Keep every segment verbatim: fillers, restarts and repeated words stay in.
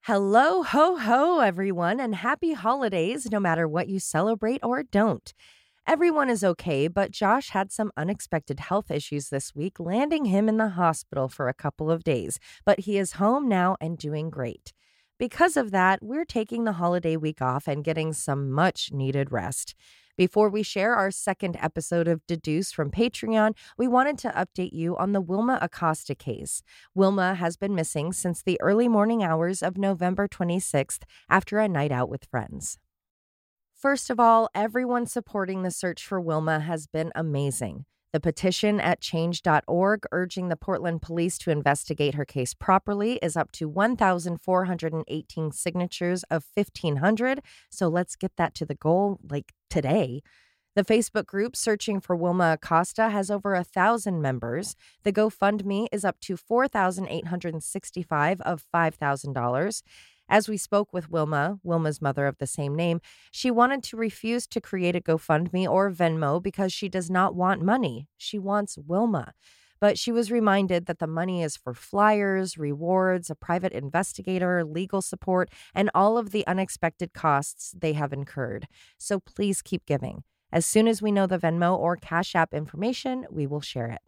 Hello, ho, ho, everyone, and happy holidays, no matter what you celebrate or don't. Everyone is okay, but Josh had some unexpected health issues this week, landing him in the hospital for a couple of days, but he is home now and doing great. Because of that, we're taking the holiday week off and getting some much needed rest. Before we share our second episode of Deduce from Patreon, we wanted to update you on the Wilma Acosta case. Wilma has been missing since the early morning hours of November twenty-sixth after a night out with friends. First of all, everyone supporting the search for Wilma has been amazing. The petition at change dot org urging the Portland police to investigate her case properly is up to one thousand four hundred eighteen signatures of fifteen hundred, so let's get that to the goal, like, today. The Facebook group Searching for Wilma Acosta has over a thousand members. The GoFundMe is up to four thousand eight hundred sixty-five of five thousand dollars. As we spoke with Wilma, Wilma's mother of the same name, she wanted to refuse to create a GoFundMe or Venmo because she does not want money. She wants Wilma. But she was reminded that the money is for flyers, rewards, a private investigator, legal support, and all of the unexpected costs they have incurred. So please keep giving. As soon as we know the Venmo or Cash App information, we will share it.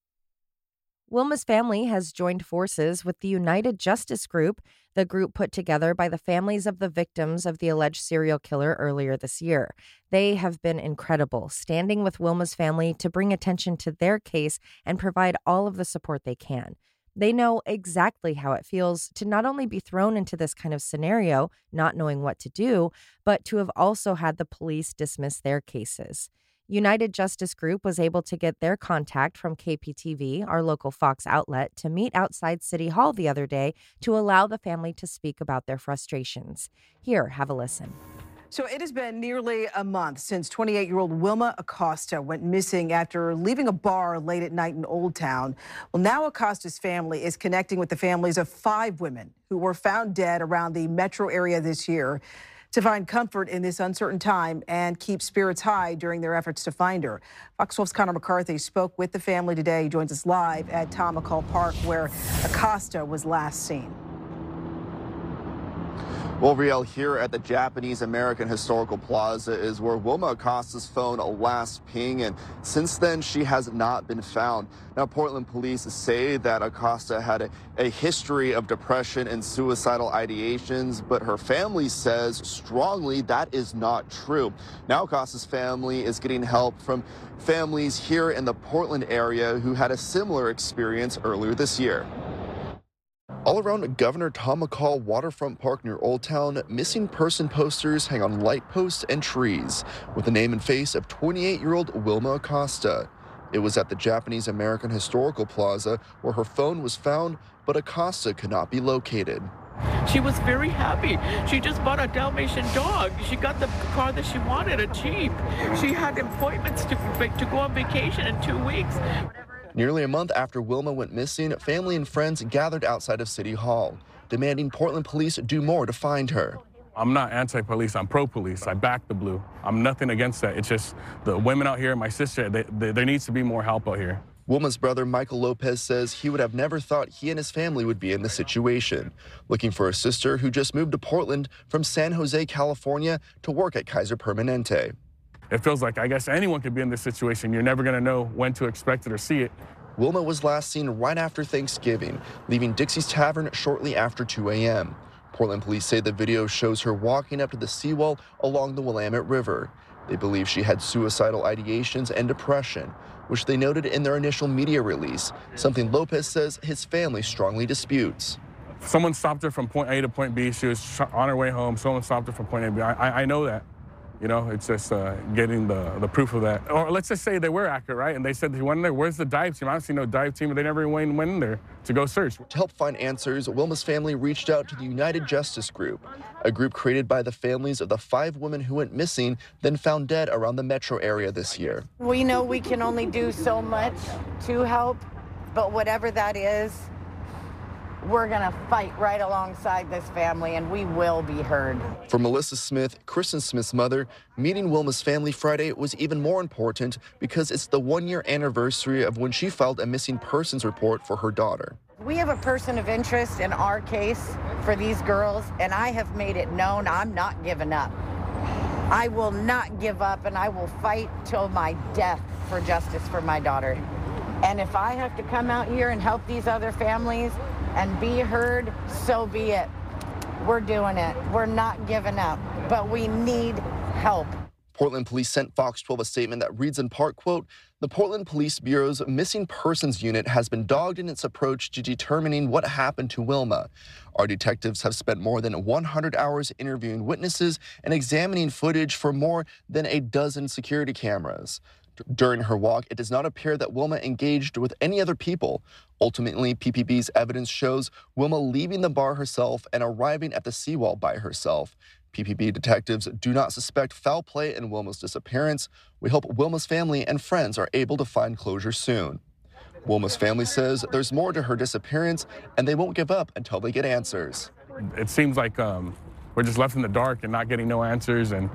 Wilma's family has joined forces with the United Justice Group, the group put together by the families of the victims of the alleged serial killer earlier this year. They have been incredible, standing with Wilma's family to bring attention to their case and provide all of the support they can. They know exactly how it feels to not only be thrown into this kind of scenario, not knowing what to do, but to have also had the police dismiss their cases. United Justice Group was able to get their contact from K P T V, our local Fox outlet, to meet outside City Hall the other day to allow the family to speak about their frustrations. Here, have a listen. So it has been nearly a month since twenty-eight-year-old Wilma Acosta went missing after leaving a bar late at night in Old Town. Well, now Acosta's family is connecting with the families of five women who were found dead around the metro area this year to find comfort in this uncertain time and keep spirits high during their efforts to find her. Fox twelve's Connor McCarthy spoke with the family today. He joins us live at Tom McCall Park, where Acosta was last seen. Well, Riel, here at the Japanese American Historical Plaza is where Wilma Acosta's phone last pinged, and since then she has not been found. Now, Portland police say that Acosta had a, a history of depression and suicidal ideations, but her family says strongly that is not true. Now, Acosta's family is getting help from families here in the Portland area who had a similar experience earlier this year. All around Governor Tom McCall Waterfront Park near Old Town, missing person posters hang on light posts and trees with the name and face of twenty-eight-year-old Wilma Acosta. It was at the Japanese American Historical Plaza where her phone was found, but Acosta could not be located. She was very happy. She just bought a Dalmatian dog. She got the car that she wanted, a Jeep. She had appointments to, to go on vacation in two weeks. Nearly a month after Wilma went missing, family and friends gathered outside of City Hall, demanding Portland police do more to find her. I'm not anti-police, I'm pro-police. I back the blue. I'm nothing against that. It's just the women out here, my sister, they, they, there needs to be more help out here. Wilma's brother, Michael Lopez, says he would have never thought he and his family would be in this situation, looking for a sister who just moved to Portland from San Jose, California, to work at Kaiser Permanente. It feels like, I guess, anyone could be in this situation. You're never going to know when to expect it or see it. Wilma was last seen right after Thanksgiving, leaving Dixie's Tavern shortly after two a m Portland police say the video shows her walking up to the seawall along the Willamette River. They believe she had suicidal ideations and depression, which they noted in their initial media release, something Lopez says his family strongly disputes. Someone stopped her from point A to point B. She was on her way home. Someone stopped her from point A to B. I, I know that. You know, it's just uh, getting the, the proof of that. Or let's just say they were accurate, right? And they said they went in there, where's the dive team? I don't see no dive team, and they never even went in there to go search. To help find answers, Wilma's family reached out to the United Justice Group, a group created by the families of the five women who went missing, then found dead around the metro area this year. We know we can only do so much to help, but whatever that is, we're going to fight right alongside this family, and we will be heard. For Melissa Smith, Kristen Smith's mother, meeting Wilma's family Friday was even more important because it's the one-year anniversary of when she filed a missing persons report for her daughter. We have a person of interest in our case for these girls, and I have made it known I'm not giving up. I will not give up, and I will fight till my death for justice for my daughter. And if I have to come out here and help these other families and be heard, so be it. We're doing it. We're not giving up, but we need help. Portland police sent Fox twelve a statement that reads in part, quote, "The Portland Police Bureau's Missing Persons Unit has been dogged in its approach to determining what happened to Wilma. Our detectives have spent more than one hundred hours interviewing witnesses and examining footage for more than a dozen security cameras. During her walk, it does not appear that Wilma engaged with any other people. Ultimately, P P B's evidence shows Wilma leaving the bar herself and arriving at the seawall by herself. P P B detectives do not suspect foul play in Wilma's disappearance. We hope Wilma's family and friends are able to find closure soon." Wilma's family says there's more to her disappearance, and they won't give up until they get answers. It seems like um, we're just left in the dark and not getting no answers, and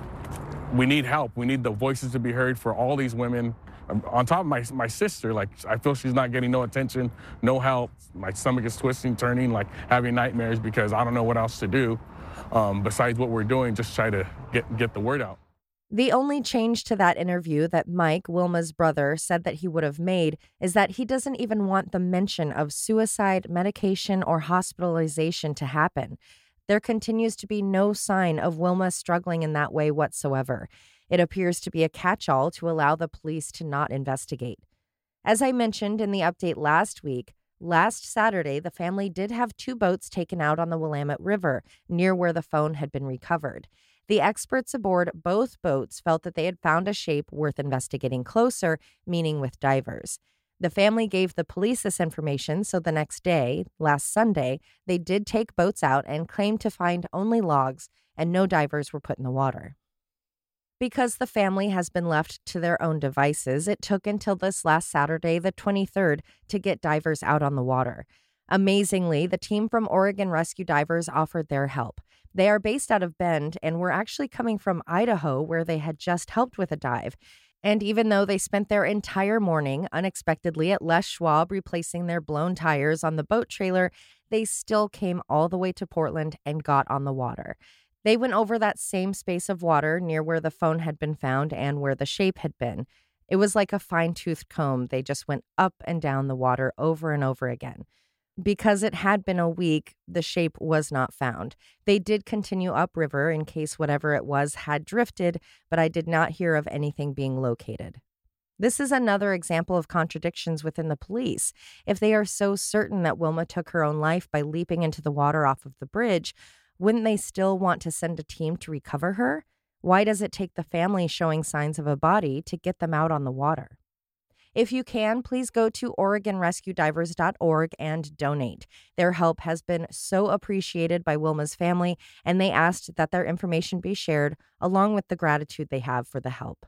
we need help. We need the voices to be heard for all these women. Um, on top of my my sister, like, I feel she's not getting no attention, no help. My stomach is twisting, turning, like having nightmares because I don't know what else to do um, besides what we're doing, just try to get, get the word out. The only change to that interview that Mike, Wilma's brother, said that he would have made is that he doesn't even want the mention of suicide, medication, or hospitalization to happen. There continues to be no sign of Wilma struggling in that way whatsoever. It appears to be a catch-all to allow the police to not investigate. As I mentioned in the update last week, last Saturday, the family did have two boats taken out on the Willamette River, near where the phone had been recovered. The experts aboard both boats felt that they had found a shape worth investigating closer, meaning with divers. The family gave the police this information, so the next day, last Sunday, they did take boats out and claimed to find only logs, and no divers were put in the water. Because the family has been left to their own devices, it took until this last Saturday, the twenty-third, to get divers out on the water. Amazingly, the team from Oregon Rescue Divers offered their help. They are based out of Bend and were actually coming from Idaho, where they had just helped with a dive. And even though they spent their entire morning unexpectedly at Les Schwab replacing their blown tires on the boat trailer, they still came all the way to Portland and got on the water. They went over that same space of water near where the phone had been found and where the shape had been. It was like a fine-toothed comb. They just went up and down the water over and over again. Because it had been a week, the shape was not found. They did continue upriver in case whatever it was had drifted, but I did not hear of anything being located. This is another example of contradictions within the police. If they are so certain that Wilma took her own life by leaping into the water off of the bridge, wouldn't they still want to send a team to recover her? Why does it take the family showing signs of a body to get them out on the water? If you can, please go to Oregon Rescue Divers dot org and donate. Their help has been so appreciated by Wilma's family, and they asked that their information be shared along with the gratitude they have for the help.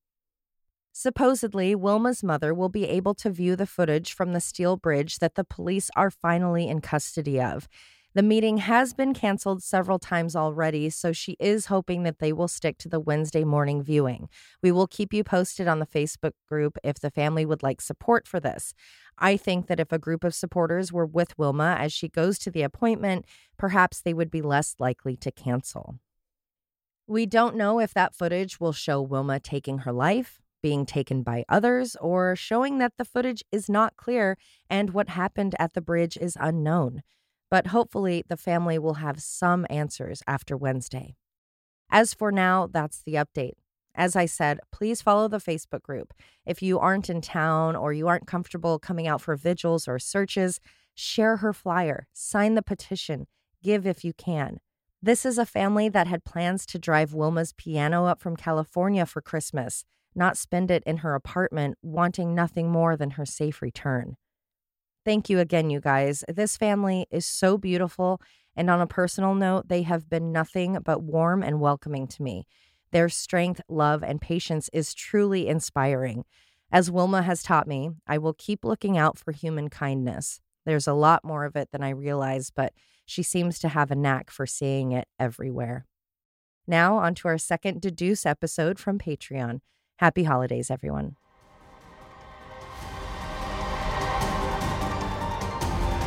Supposedly, Wilma's mother will be able to view the footage from the steel bridge that the police are finally in custody of. The meeting has been canceled several times already, so she is hoping that they will stick to the Wednesday morning viewing. We will keep you posted on the Facebook group if the family would like support for this. I think that if a group of supporters were with Wilma as she goes to the appointment, perhaps they would be less likely to cancel. We don't know if that footage will show Wilma taking her life, being taken by others, or showing that the footage is not clear and what happened at the bridge is unknown. But hopefully the family will have some answers after Wednesday. As for now, that's the update. As I said, please follow the Facebook group. If you aren't in town or you aren't comfortable coming out for vigils or searches, share her flyer, sign the petition, give if you can. This is a family that had plans to drive Wilma's piano up from California for Christmas, not spend it in her apartment, wanting nothing more than her safe return. Thank you again, you guys. This family is so beautiful, and on a personal note, they have been nothing but warm and welcoming to me. Their strength, love, and patience is truly inspiring. As Wilma has taught me, I will keep looking out for human kindness. There's a lot more of it than I realize, but she seems to have a knack for seeing it everywhere. Now, on to our second Deduce episode from Patreon. Happy holidays, everyone.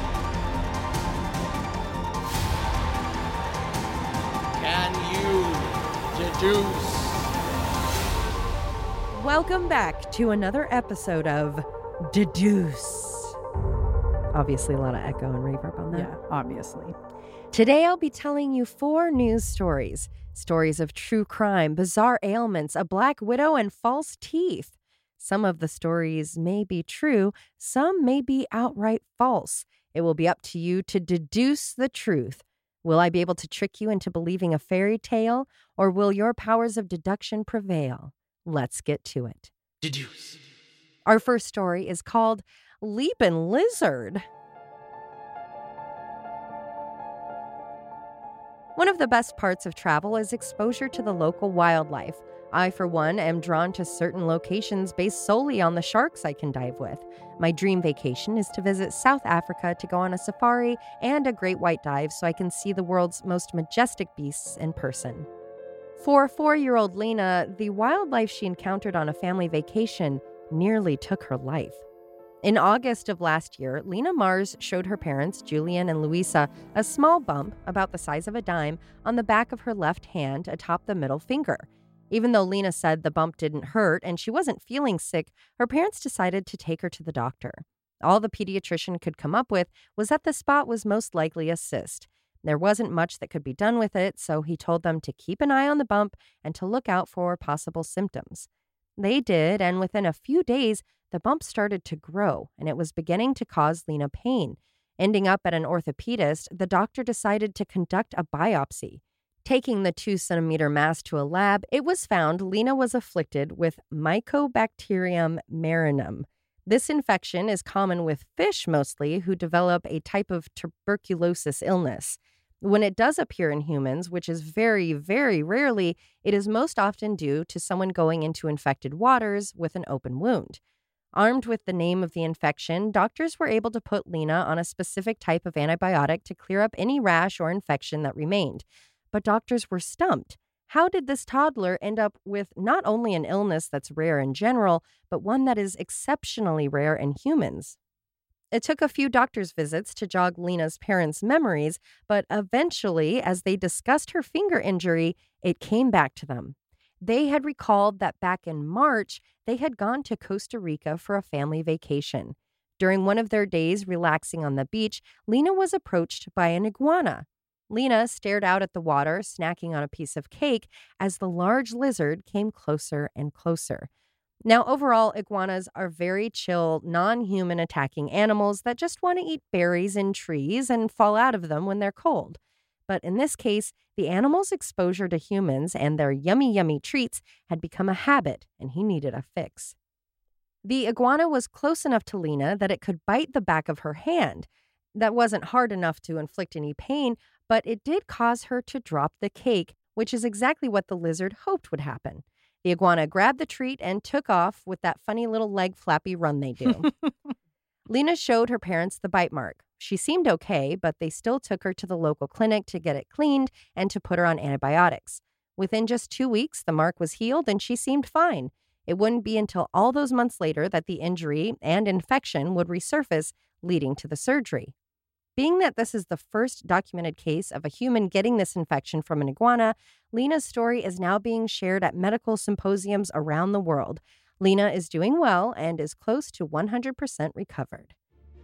Deduce. Welcome back to another episode of Deduce. Obviously, a lot of echo and reverb on that. Yeah, obviously. Today, I'll be telling you four news stories. Stories of true crime, bizarre ailments, a black widow, and false teeth. Some of the stories may be true, some may be outright false. It will be up to you to deduce the truth. Will I be able to trick you into believing a fairy tale, or will your powers of deduction prevail? Let's get to it. Deduce. Our first story is called Leapin' Lizard. One of the best parts of travel is exposure to the local wildlife. I, for one, am drawn to certain locations based solely on the sharks I can dive with. My dream vacation is to visit South Africa to go on a safari and a great white dive so I can see the world's most majestic beasts in person. For four-year-old Lena, the wildlife she encountered on a family vacation nearly took her life. In August of last year, Lena Mars showed her parents, Julian and Louisa, a small bump about the size of a dime on the back of her left hand atop the middle finger. Even though Lena said the bump didn't hurt and she wasn't feeling sick, her parents decided to take her to the doctor. All the pediatrician could come up with was that the spot was most likely a cyst. There wasn't much that could be done with it, so he told them to keep an eye on the bump and to look out for possible symptoms. They did, and within a few days, the bump started to grow, and it was beginning to cause Lena pain. Ending up at an orthopedist, the doctor decided to conduct a biopsy. Taking the two-centimeter mass to a lab, it was found Lena was afflicted with Mycobacterium marinum. This infection is common with fish mostly, who develop a type of tuberculosis illness. When it does appear in humans, which is very, very rarely, it is most often due to someone going into infected waters with an open wound. Armed with the name of the infection, doctors were able to put Lena on a specific type of antibiotic to clear up any rash or infection that remained. But doctors were stumped. How did this toddler end up with not only an illness that's rare in general, but one that is exceptionally rare in humans? It took a few doctor's visits to jog Lena's parents' memories, but eventually, as they discussed her finger injury, it came back to them. They had recalled that back in March, they had gone to Costa Rica for a family vacation. During one of their days relaxing on the beach, Lena was approached by an iguana. Lena stared out at the water, snacking on a piece of cake, as the large lizard came closer and closer. Now, overall, iguanas are very chill, non-human attacking animals that just want to eat berries in trees and fall out of them when they're cold. But in this case, the animal's exposure to humans and their yummy, yummy treats had become a habit, and he needed a fix. The iguana was close enough to Lena that it could bite the back of her hand. That wasn't hard enough to inflict any pain, but it did cause her to drop the cake, which is exactly what the lizard hoped would happen. The iguana grabbed the treat and took off with that funny little leg flappy run they do. Lena showed her parents the bite mark. She seemed okay, but they still took her to the local clinic to get it cleaned and to put her on antibiotics. Within just two weeks, the mark was healed and she seemed fine. It wouldn't be until all those months later that the injury and infection would resurface, leading to the surgery. Being that this is the first documented case of a human getting this infection from an iguana, Lena's story is now being shared at medical symposiums around the world. Lena is doing well and is close to one hundred percent recovered.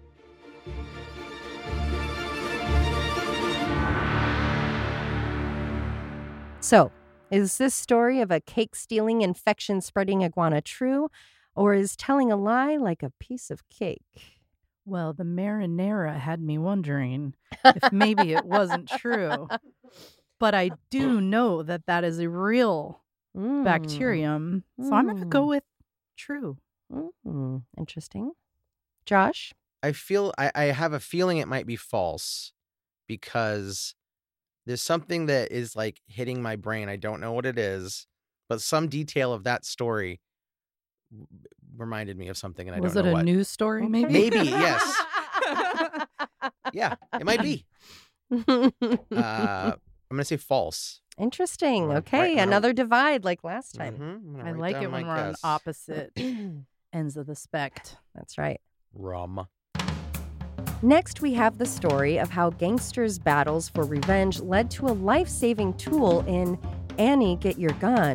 So, is this story of a cake-stealing, infection-spreading iguana true, or is telling a lie like a piece of cake? Well, the marinara had me wondering if maybe it wasn't true. But I do know that that is a real mm. bacterium. So mm. I'm going to go with true. Mm. Interesting. Josh? I feel I, I have a feeling it might be false because there's something that is like hitting my brain. I don't know what it is, but some detail of that story reminded me of something, and I Was don't know it a what. news story, maybe? Maybe, yes. Yeah, it might be. Uh, I'm going to say false. Interesting. Right, Okay, right, another divide like last time. Mm-hmm. I like it when we're on opposite ends of the spect. That's right. Rum. Next, we have the story of how gangsters' battles for revenge led to a life-saving tool in Annie, Get Your Gun.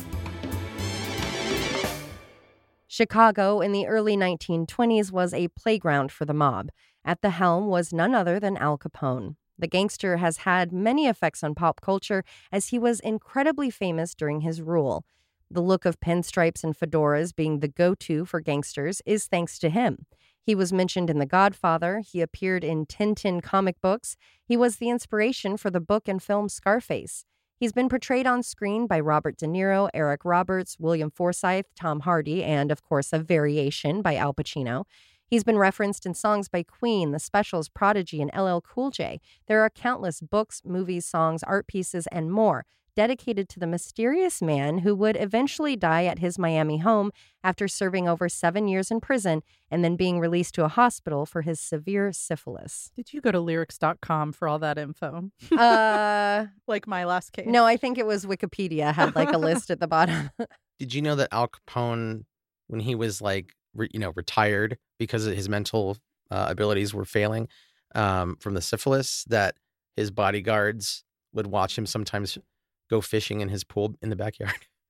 Chicago in the early nineteen twenties was a playground for the mob. At the helm was none other than Al Capone. The gangster has had many effects on pop culture as he was incredibly famous during his rule. The look of pinstripes and fedoras being the go-to for gangsters is thanks to him. He was mentioned in The Godfather. He appeared in Tintin comic books. He was the inspiration for the book and film Scarface. He's been portrayed on screen by Robert De Niro, Eric Roberts, William Forsythe, Tom Hardy, and, of course, a variation by Al Pacino. He's been referenced in songs by Queen, The Specials, Prodigy, and L L Cool J. There are countless books, movies, songs, art pieces, and more dedicated to the mysterious man who would eventually die at his Miami home after serving over seven years in prison and then being released to a hospital for his severe syphilis. Did you go to lyrics dot com for all that info? Uh, like my last case? No, I think it was Wikipedia had like a list at the bottom. Did you know that Al Capone, when he was like, re- you know, retired because his mental uh, abilities were failing um, from the syphilis, that his bodyguards would watch him sometimes go fishing in his pool in the backyard?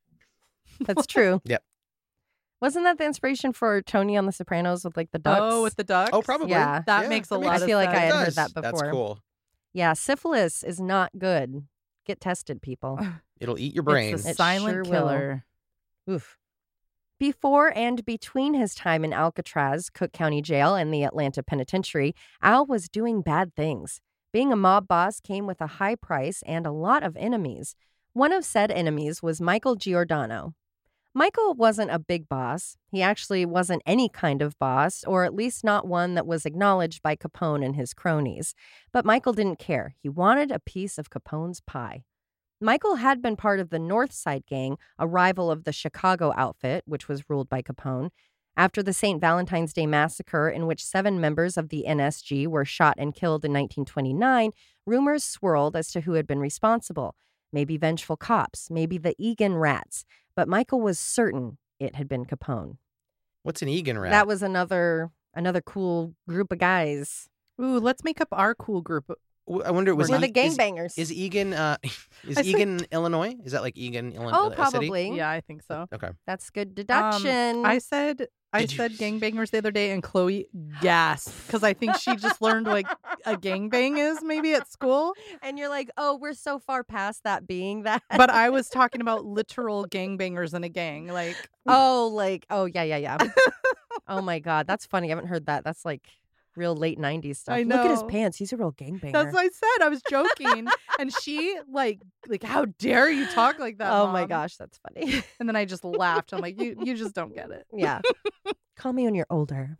That's true. Yep. Wasn't that the inspiration for Tony on The Sopranos with like the ducks? Oh, with the ducks? Oh, probably. Yeah. That Yeah, makes a that lot makes- of I feel like sense. I had It heard does. that before. That's cool. Yeah, syphilis is not good. Get tested, people. It'll eat your brain. It's a It silent sure will. killer. Oof. Before and between his time in Alcatraz, Cook County Jail, and the Atlanta Penitentiary, Al was doing bad things. Being a mob boss came with a high price and a lot of enemies. One of said enemies was Michael Giordano. Michael wasn't a big boss. He actually wasn't any kind of boss, or at least not one that was acknowledged by Capone and his cronies. But Michael didn't care. He wanted a piece of Capone's pie. Michael had been part of the North Side Gang, a rival of the Chicago outfit, which was ruled by Capone. After the Saint Valentine's Day Massacre, in which seven members of the N S G were shot and killed in nineteen twenty-nine, rumors swirled as to who had been responsible. Maybe vengeful cops, maybe the Egan Rats. But Michael was certain it had been Capone. What's an Egan rat? That was another another cool group of guys. Ooh, let's make up our cool group. W- I wonder, was We're E- the is- gangbangers. Is, Egan, uh, is I said- Egan, Illinois? Is that like Egan, Illinois? Oh, a city? probably. Yeah, I think so. Okay. That's good deduction. Um, I said I Did you- said gangbangers the other day, and Chloe gasped because I think she just learned like a gangbang is maybe at school. and you're like, oh, we're so far past that being that. But I was talking about literal gangbangers in a gang. Like, oh, like, oh, yeah, yeah, yeah. Oh, my God. That's funny. I haven't heard that. That's like real late nineties stuff. I Look at his know. pants. He's a real gangbanger. that's what I said. I was joking, and she like like how dare you talk like that? oh, my Mom?" gosh. That's funny. And then I just laughed. I'm like, you you just don't get it. Yeah. Call me when you're older.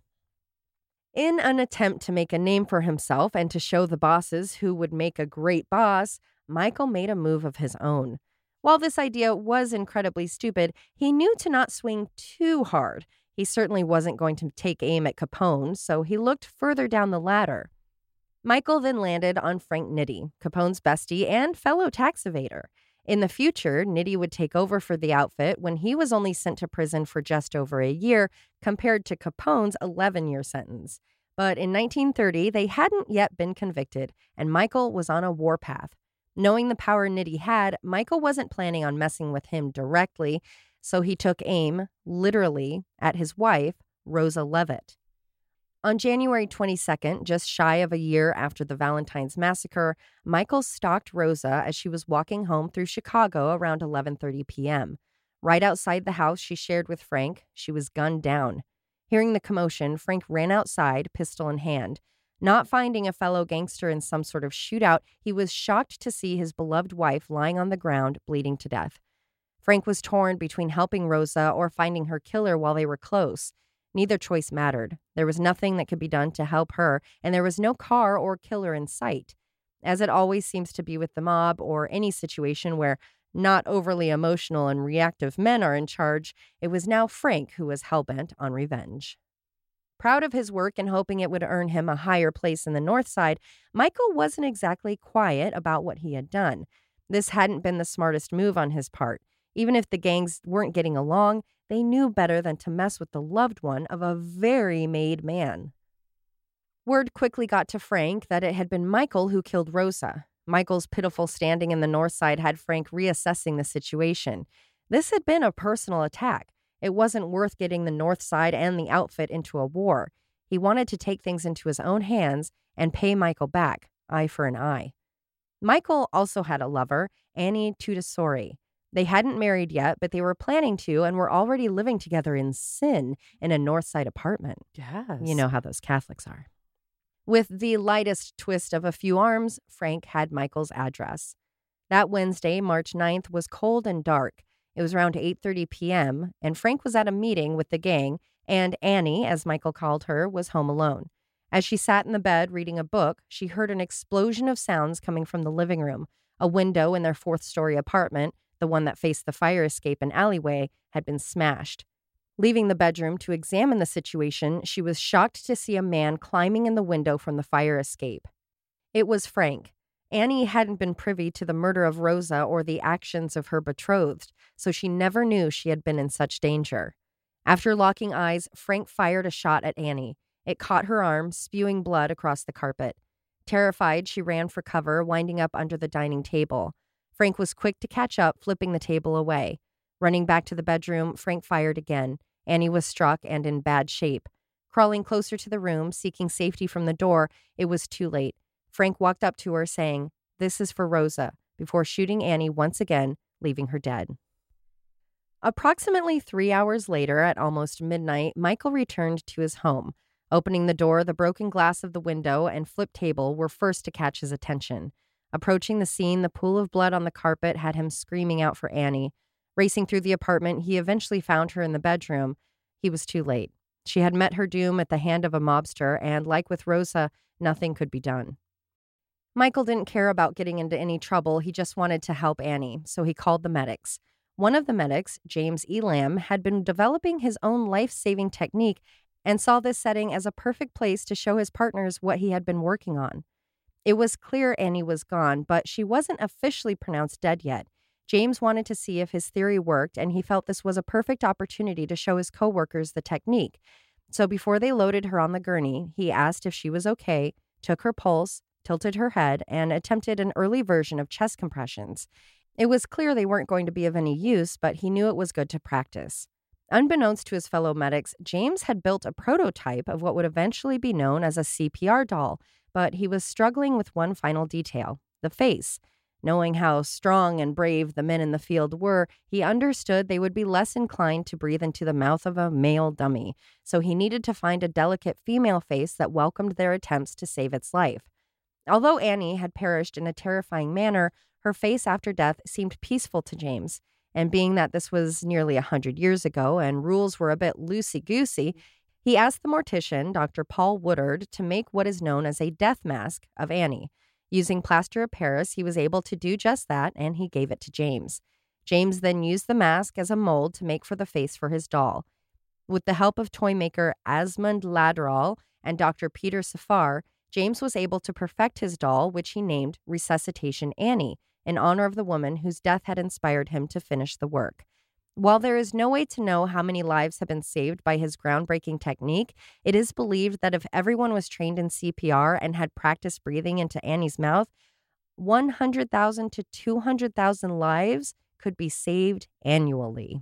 In an attempt to make a name for himself and to show the bosses who would make a great boss, Michael made a move of his own. While this idea was incredibly stupid, he knew to not swing too hard. He certainly wasn't going to take aim at Capone, so he looked further down the ladder. Michael then landed on Frank Nitti, Capone's bestie and fellow tax evader. In the future, Nitti would take over for the outfit when he was only sent to prison for just over a year, compared to Capone's eleven-year sentence. But in nineteen thirty, they hadn't yet been convicted, and Michael was on a warpath. Knowing the power Nitti had, Michael wasn't planning on messing with him directly, so he took aim, literally, at his wife, Rosa Levitt. On January twenty-second, just shy of a year after the Valentine's Massacre, Michael stalked Rosa as she was walking home through Chicago around eleven thirty p.m. Right outside the house she shared with Frank, she was gunned down. Hearing the commotion, Frank ran outside, pistol in hand. Not finding a fellow gangster in some sort of shootout, he was shocked to see his beloved wife lying on the ground, bleeding to death. Frank was torn between helping Rosa or finding her killer while they were close. Neither choice mattered. There was nothing that could be done to help her, and there was no car or killer in sight. As it always seems to be with the mob or any situation where not overly emotional and reactive men are in charge, it was now Frank who was hellbent on revenge. Proud of his work and hoping it would earn him a higher place in the North Side, Michael wasn't exactly quiet about what he had done. This hadn't been the smartest move on his part. Even if the gangs weren't getting along, they knew better than to mess with the loved one of a very made man. Word quickly got to Frank that it had been Michael who killed Rosa. Michael's pitiful standing in the north side had Frank reassessing the situation. This had been a personal attack. It wasn't worth getting the north side and the outfit into a war. He wanted to take things into his own hands and pay Michael back, eye for an eye. Michael also had a lover, Annie Tudisori. They hadn't married yet, but they were planning to and were already living together in sin in a north side apartment. Yes. You know how those Catholics are. With the lightest twist of a few arms, Frank had Michael's address. That Wednesday, March ninth, was cold and dark. It was around eight thirty p.m., and Frank was at a meeting with the gang, and Annie, as Michael called her, was home alone. As she sat in the bed reading a book, she heard an explosion of sounds coming from the living room. A window in their fourth-story apartment, the one that faced the fire escape and alleyway, had been smashed. Leaving the bedroom to examine the situation, she was shocked to see a man climbing in the window from the fire escape. It was Frank. Annie hadn't been privy to the murder of Rosa or the actions of her betrothed, so she never knew she had been in such danger. After locking eyes, Frank fired a shot at Annie. It caught her arm, spewing blood across the carpet. Terrified, she ran for cover, winding up under the dining table. Frank was quick to catch up, flipping the table away. Running back to the bedroom, Frank fired again. Annie was struck and in bad shape. Crawling closer to the room, seeking safety from the door, it was too late. Frank walked up to her, saying, "This is for Rosa," before shooting Annie once again, leaving her dead. Approximately three hours later, at almost midnight, Michael returned to his home. Opening the door, the broken glass of the window and flip table were first to catch his attention. Approaching the scene, the pool of blood on the carpet had him screaming out for Annie. Racing through the apartment, he eventually found her in the bedroom. He was too late. She had met her doom at the hand of a mobster, and like with Rosa, nothing could be done. Michael didn't care about getting into any trouble. He just wanted to help Annie, so he called the medics. One of the medics, James Elam, had been developing his own life-saving technique and saw this setting as a perfect place to show his partners what he had been working on. It was clear Annie was gone, but she wasn't officially pronounced dead yet. James wanted to see if his theory worked, and he felt this was a perfect opportunity to show his coworkers the technique. So before they loaded her on the gurney, he asked if she was okay, took her pulse, tilted her head, and attempted an early version of chest compressions. It was clear they weren't going to be of any use, but he knew it was good to practice. Unbeknownst to his fellow medics, James had built a prototype of what would eventually be known as a C P R doll, but he was struggling with one final detail, the face. Knowing how strong and brave the men in the field were, he understood they would be less inclined to breathe into the mouth of a male dummy, so he needed to find a delicate female face that welcomed their attempts to save its life. Although Annie had perished in a terrifying manner, her face after death seemed peaceful to James, and being that this was nearly a hundred years ago and rules were a bit loosey-goosey, he asked the mortician, Doctor Paul Woodard, to make what is known as a death mask of Annie. Using plaster of Paris, he was able to do just that, and he gave it to James. James then used the mask as a mold to make for the face for his doll. With the help of toy maker Asmund Ladderall and Doctor Peter Safar, James was able to perfect his doll, which he named Resuscitation Annie, in honor of the woman whose death had inspired him to finish the work. While there is no way to know how many lives have been saved by his groundbreaking technique, it is believed that if everyone was trained in C P R and had practiced breathing into Annie's mouth, one hundred thousand to two hundred thousand lives could be saved annually.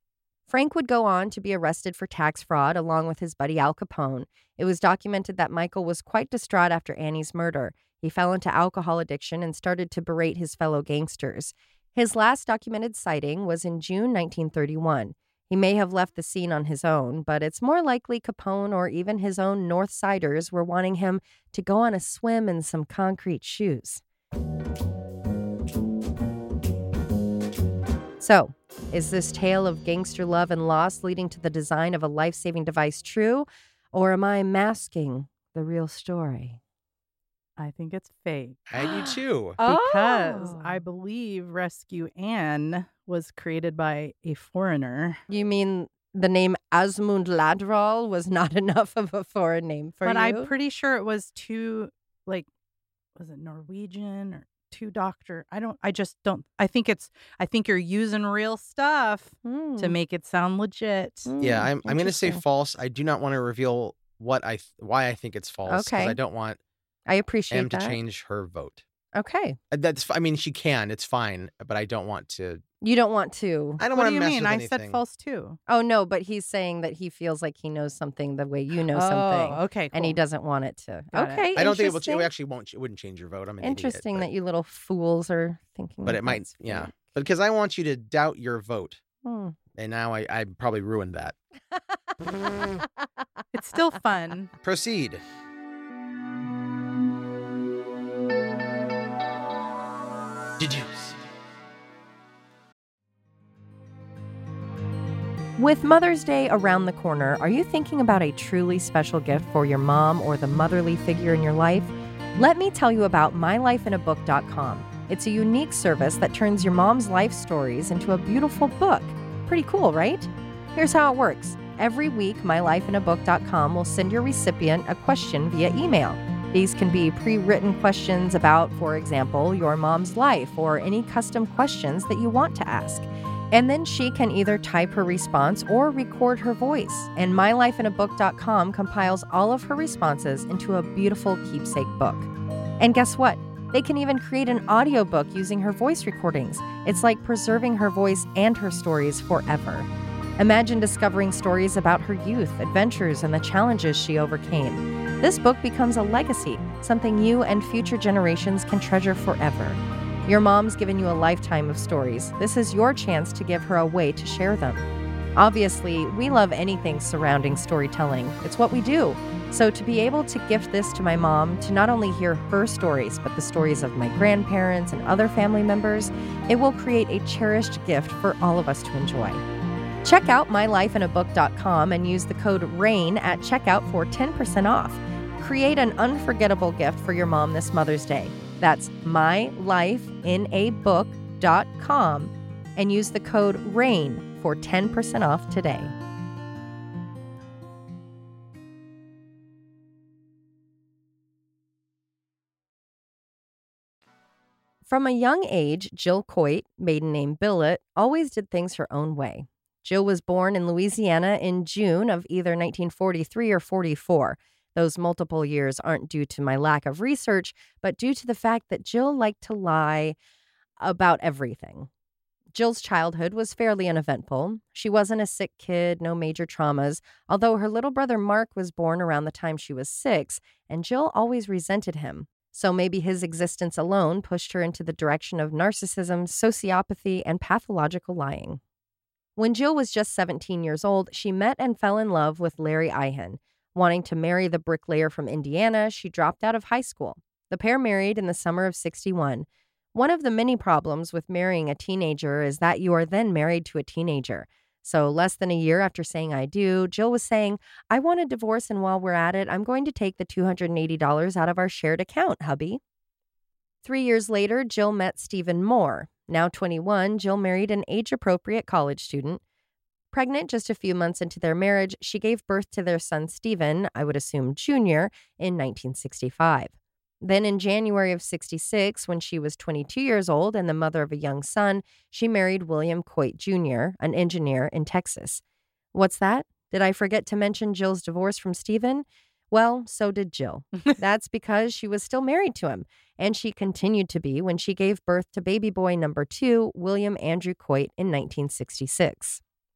Frank would go on to be arrested for tax fraud along with his buddy Al Capone. It was documented that Michael was quite distraught after Annie's murder. He fell into alcohol addiction and started to berate his fellow gangsters. His last documented sighting was in June nineteen thirty-one. He may have left the scene on his own, but it's more likely Capone or even his own North Siders were wanting him to go on a swim in some concrete shoes. So, is this tale of gangster love and loss leading to the design of a life-saving device true, or am I masking the real story? I think it's fake. I do too. Because Oh. I believe Rescue Anne was created by a foreigner. You mean the name Asmund Ladderall was not enough of a foreign name for but you? I'm pretty sure it was two, like, was it Norwegian or two doctor? I don't, I just don't, I think it's, I think you're using real stuff Mm. to make it sound legit. Mm, Yeah, I'm I'm going to say interesting. false. I do not want to reveal what I th- why I think it's false because Okay. I don't want I appreciate Em to that. change her vote. Okay. Uh, That's, I mean, she can. It's fine, but I don't want to. You don't want to. I don't What want do to you mess mean? with I anything. said false too. Oh, no, but he's saying that he feels like he knows something the way you know Oh, something. okay, And he cool. doesn't want it to. Got it. Okay. I don't think it will. It interesting. actually won't. It wouldn't change your vote. I'm an Interesting idiot, that you little fools are thinking. but, but it might. that's Yeah, fake. but because I want you to doubt your vote, Hmm. and now I, I probably ruined that. It's still fun. Proceed. Deduce. With Mother's Day around the corner, are you thinking about a truly special gift for your mom or the motherly figure in your life? Let me tell you about my life in a book dot com. It's a unique service that turns your mom's life stories into a beautiful book. Pretty cool, right? Here's how it works. Every week, my life in a book dot com will send your recipient a question via email. These can be pre-written questions about, for example, your mom's life or any custom questions that you want to ask. And then she can either type her response or record her voice. And my life in a book dot com compiles all of her responses into a beautiful keepsake book. And guess what? They can even create an audiobook using her voice recordings. It's like preserving her voice and her stories forever. Imagine discovering stories about her youth, adventures, and the challenges she overcame. This book becomes a legacy, something you and future generations can treasure forever. Your mom's given you a lifetime of stories. This is your chance to give her a way to share them. Obviously, we love anything surrounding storytelling. It's what we do. So to be able to gift this to my mom, to not only hear her stories, but the stories of my grandparents and other family members, it will create a cherished gift for all of us to enjoy. Check out my life in a book dot com and use the code RAIN at checkout for ten percent off. Create an unforgettable gift for your mom this Mother's Day. That's my life in a book dot com and use the code RAIN for ten percent off today. From a young age, Jill Coit, maiden name Billet, always did things her own way. Jill was born in Louisiana in June of either nineteen forty-three or forty-four. Those multiple years aren't due to my lack of research, but due to the fact that Jill liked to lie about everything. Jill's childhood was fairly uneventful. She wasn't a sick kid, no major traumas, although her little brother Mark was born around the time she was six, and Jill always resented him. So maybe his existence alone pushed her into the direction of narcissism, sociopathy, and pathological lying. When Jill was just seventeen years old, she met and fell in love with Larry Ihan. Wanting to marry the bricklayer from Indiana, she dropped out of high school. The pair married in the summer of sixty-one. One of the many problems with marrying a teenager is that you are then married to a teenager. So less than a year after saying I do, Jill was saying, I want a divorce, and while we're at it, I'm going to take the two hundred eighty dollars out of our shared account, hubby. Three years later, Jill met Stephen Moore. Now twenty-one, Jill married an age-appropriate college student. Pregnant just a few months into their marriage, she gave birth to their son Stephen, I would assume Junior, in nineteen sixty-five. Then in January of sixty-six, when she was twenty-two years old and the mother of a young son, she married William Coit Junior, an engineer in Texas. What's that? Did I forget to mention Jill's divorce from Stephen? Well, so did Jill. That's because she was still married to him, and she continued to be when she gave birth to baby boy number two, William Andrew Coit, in nineteen sixty-six.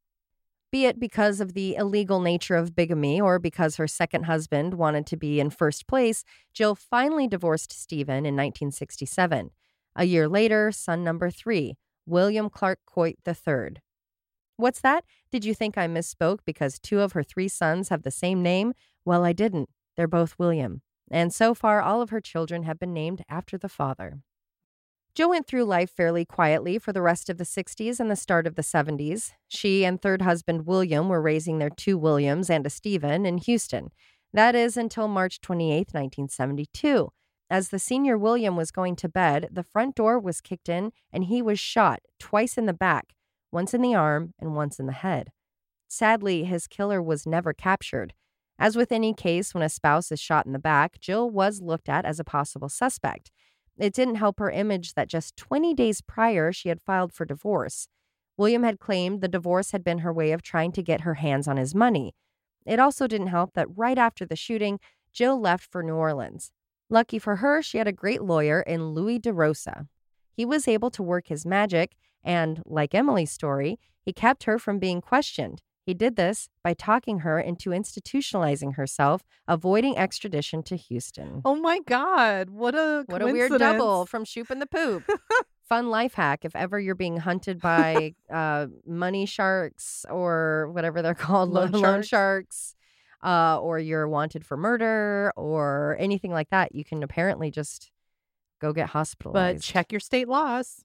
Be it because of the illegal nature of bigamy or because her second husband wanted to be in first place, Jill finally divorced Stephen in nineteen sixty-seven. A year later, son number three, William Clark Coit the third. What's that? Did you think I misspoke because two of her three sons have the same name? Well, I didn't. They're both William. And so far, all of her children have been named after the father. Jill went through life fairly quietly for the rest of the sixties and the start of the seventies. She and third husband William were raising their two Williams and a Stephen in Houston. That is until March twenty-eighth, nineteen seventy-two. As the senior William was going to bed, the front door was kicked in and he was shot twice in the back, once in the arm and once in the head. Sadly, his killer was never captured. As with any case when a spouse is shot in the back, Jill was looked at as a possible suspect. It didn't help her image that just twenty days prior, she had filed for divorce. William had claimed the divorce had been her way of trying to get her hands on his money. It also didn't help that right after the shooting, Jill left for New Orleans. Lucky for her, she had a great lawyer in Louis DeRosa. He was able to work his magic, and, like Emily's story, he kept her from being questioned. He did this by talking her into institutionalizing herself, avoiding extradition to Houston. Oh my God. What a What a weird double from Shoop and the Poop. Fun life hack if ever you're being hunted by uh, money sharks or whatever they're called, Loan loan, sharks. sharks, uh, or you're wanted for murder or anything like that. You can apparently just go get hospitalized. But check your state laws.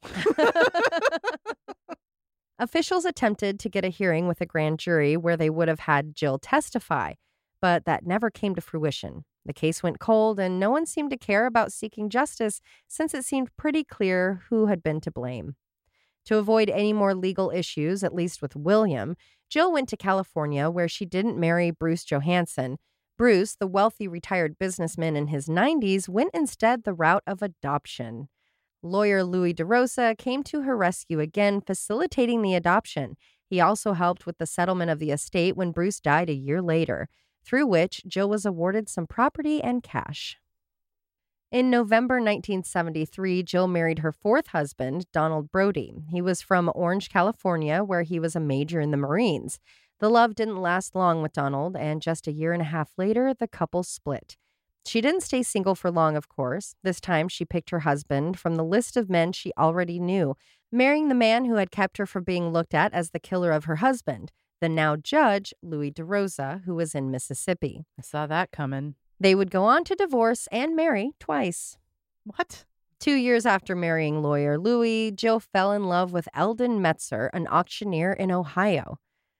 Officials attempted to get a hearing with a grand jury where they would have had Jill testify, but that never came to fruition. The case went cold, and no one seemed to care about seeking justice since it seemed pretty clear who had been to blame. To avoid any more legal issues, at least with William, Jill went to California, where she didn't marry Bruce Johansson. Bruce, the wealthy retired businessman in his nineties, went instead the route of adoption. Lawyer Louis DeRosa came to her rescue again, facilitating the adoption. He also helped with the settlement of the estate when Bruce died a year later, through which Jill was awarded some property and cash. In November nineteen seventy-three, Jill married her fourth husband, Donald Brody. He was from Orange, California, where he was a major in the Marines. The love didn't last long with Donald, and just a year and a half later, the couple split. She didn't stay single for long, of course. This time, she picked her husband from the list of men she already knew, marrying the man who had kept her from being looked at as the killer of her husband, the now judge, Louis DeRosa, who was in Mississippi. I saw that coming. They would go on to divorce and marry twice. What? Two years after marrying lawyer Louis, Jill fell in love with Eldon Metzer, an auctioneer in Ohio.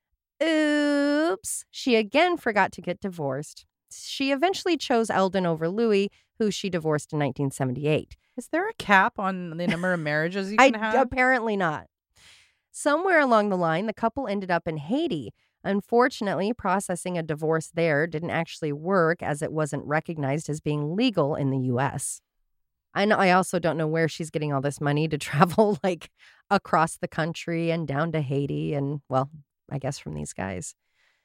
Oops. She again forgot to get divorced. She eventually chose Eldon over Louis, who she divorced in nineteen seventy-eight. Is there a cap on the number of marriages you I, can have? Apparently not. Somewhere along the line, the couple ended up in Haiti. Unfortunately, processing a divorce there didn't actually work as it wasn't recognized as being legal in the U S. And I also don't know where she's getting all this money to travel like across the country and down to Haiti and, well, I guess from these guys.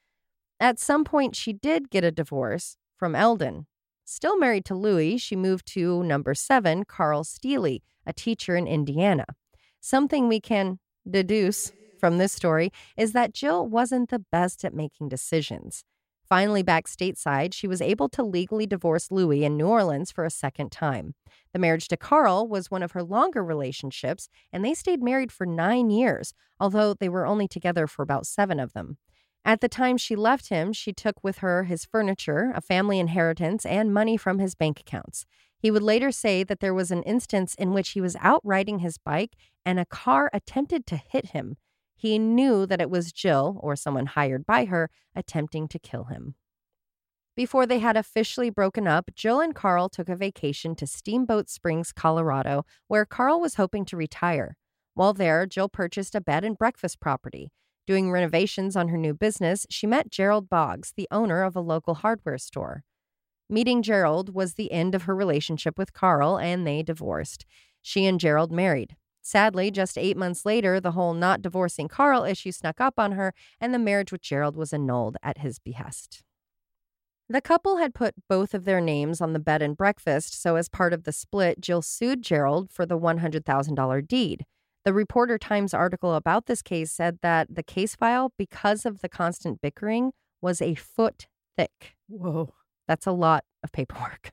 At some point, she did get a divorce from Eldon. Still married to Louis, she moved to number seven, Carl Steele, a teacher in Indiana. Something we can deduce from this story is that Jill wasn't the best at making decisions. Finally, back stateside, she was able to legally divorce Louis in New Orleans for a second time. The marriage to Carl was one of her longer relationships, and they stayed married for nine years, although they were only together for about seven of them. At the time she left him, she took with her his furniture, a family inheritance, and money from his bank accounts. He would later say that there was an instance in which he was out riding his bike and a car attempted to hit him. He knew that it was Jill, or someone hired by her, attempting to kill him. Before they had officially broken up, Jill and Carl took a vacation to Steamboat Springs, Colorado, where Carl was hoping to retire. While there, Jill purchased a bed and breakfast property. Doing renovations on her new business, she met Gerald Boggs, the owner of a local hardware store. Meeting Gerald was the end of her relationship with Carl, and they divorced. She and Gerald married. Sadly, just eight months later, the whole not divorcing Carl issue snuck up on her, and the marriage with Gerald was annulled at his behest. The couple had put both of their names on the bed and breakfast, so as part of the split, Jill sued Gerald for the one hundred thousand dollars deed. The Reporter Times article about this case said that the case file, because of the constant bickering, was a foot thick. Whoa. That's a lot of paperwork.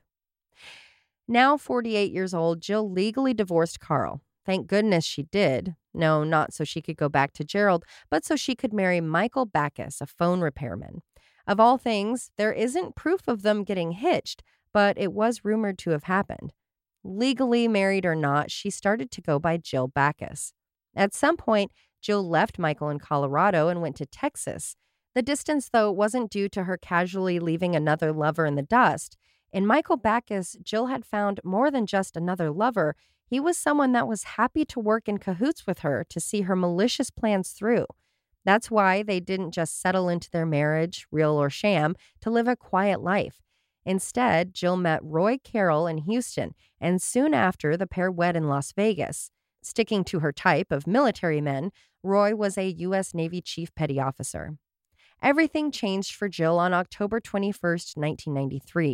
Now forty-eight years old, Jill legally divorced Carl. Thank goodness she did. No, not so she could go back to Gerald, but so she could marry Michael Backus, a phone repairman. Of all things, there isn't proof of them getting hitched, but it was rumored to have happened. Legally married or not, she started to go by Jill Backus. At some point, Jill left Michael in Colorado and went to Texas. The distance, though, wasn't due to her casually leaving another lover in the dust. In Michael Backus, Jill had found more than just another lover. He was someone that was happy to work in cahoots with her to see her malicious plans through. That's why they didn't just settle into their marriage, real or sham, to live a quiet life. Instead, Jill met Roy Carroll in Houston, and soon after, the pair wed in Las Vegas. Sticking to her type of military men, Roy was a U S Navy Chief Petty Officer. Everything changed for Jill on October twenty-first, nineteen ninety-three.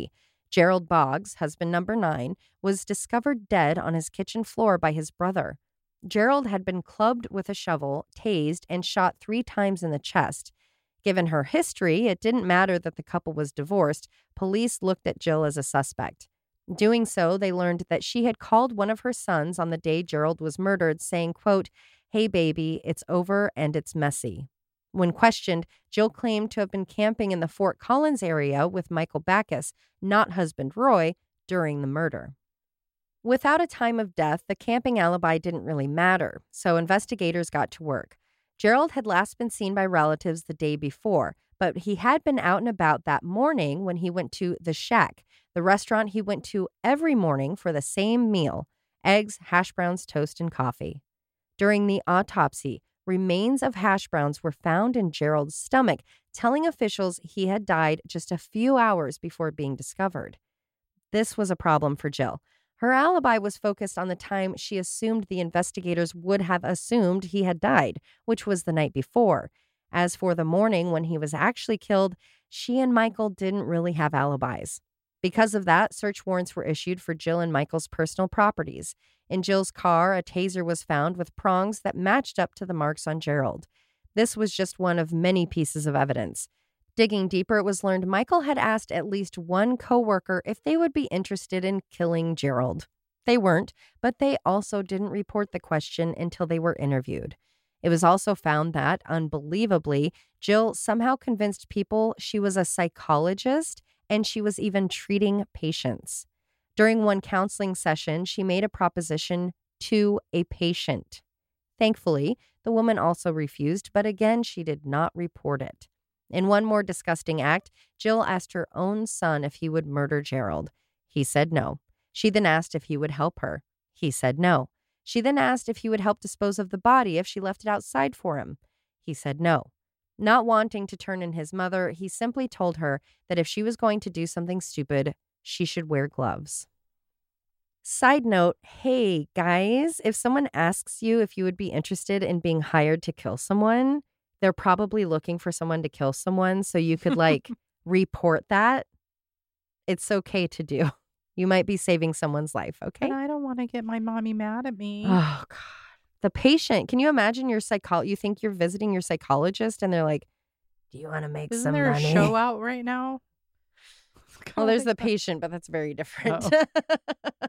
Gerald Boggs, husband number nine, was discovered dead on his kitchen floor by his brother. Gerald had been clubbed with a shovel, tased, and shot three times in the chest. Given her history, it didn't matter that the couple was divorced. Police looked at Jill as a suspect. Doing so, they learned that she had called one of her sons on the day Gerald was murdered, saying, quote, "Hey, baby, it's over and it's messy." When questioned, Jill claimed to have been camping in the Fort Collins area with Michael Backus, not husband Roy, during the murder. Without a time of death, the camping alibi didn't really matter, so investigators got to work. Gerald had last been seen by relatives the day before, but he had been out and about that morning when he went to The Shack, the restaurant he went to every morning for the same meal: eggs, hash browns, toast, and coffee. During the autopsy, remains of hash browns were found in Gerald's stomach, telling officials he had died just a few hours before being discovered. This was a problem for Jill. Her alibi was focused on the time she assumed the investigators would have assumed he had died, which was the night before. As for the morning when he was actually killed, she and Michael didn't really have alibis. Because of that, search warrants were issued for Jill and Michael's personal properties. In Jill's car, a taser was found with prongs that matched up to the marks on Gerald. This was just one of many pieces of evidence. Digging deeper, it was learned Michael had asked at least one coworker if they would be interested in killing Gerald. They weren't, but they also didn't report the question until they were interviewed. It was also found that, unbelievably, Jill somehow convinced people she was a psychologist and she was even treating patients. During one counseling session, she made a proposition to a patient. Thankfully, the woman also refused, but again, she did not report it. In one more disgusting act, Jill asked her own son if he would murder Gerald. He said no. She then asked if he would help her. He said no. She then asked if he would help dispose of the body if she left it outside for him. He said no. Not wanting to turn in his mother, he simply told her that if she was going to do something stupid, she should wear gloves. Side note, hey guys, if someone asks you if you would be interested in being hired to kill someone, they're probably looking for someone to kill someone, so you could like report that. It's okay to do. You might be saving someone's life, okay? But I don't want to get my mommy mad at me. Oh, God. The patient. Can you imagine your psycho? You think you're visiting your psychologist and they're like, do you want to make Isn't some there money? a show out right now? Well, there's the like that. patient, but that's very different. Oh.